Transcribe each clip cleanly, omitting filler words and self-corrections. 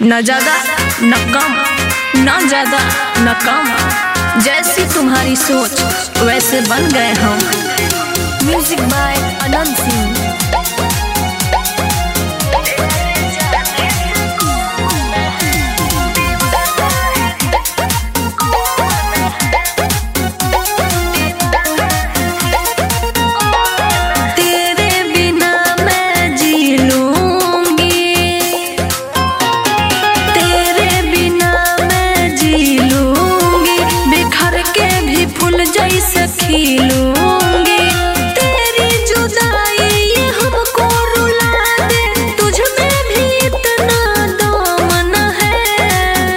न ज्यादा न कम, न ज्यादा न कम। जैसी तुम्हारी सोच वैसे बन गए हम। Music by Anant Singh. जैसे खिलूंगी तेरी जुदाई ये हमको रुला दे, तुझ में भी इतना दामन है।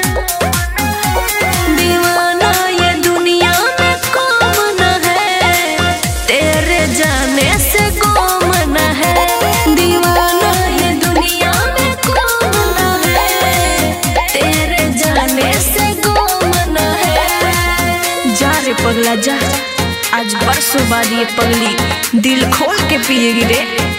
दीवाना ये दुनिया में कौन न है, तेरे जाने से कौन न है। दीवाना ये दुनिया में कौन न है, तेरे जाने से कौन न है। जा रे पगला जा, आज बरसों बाद ये पगली दिल खोल के पिएगी रे।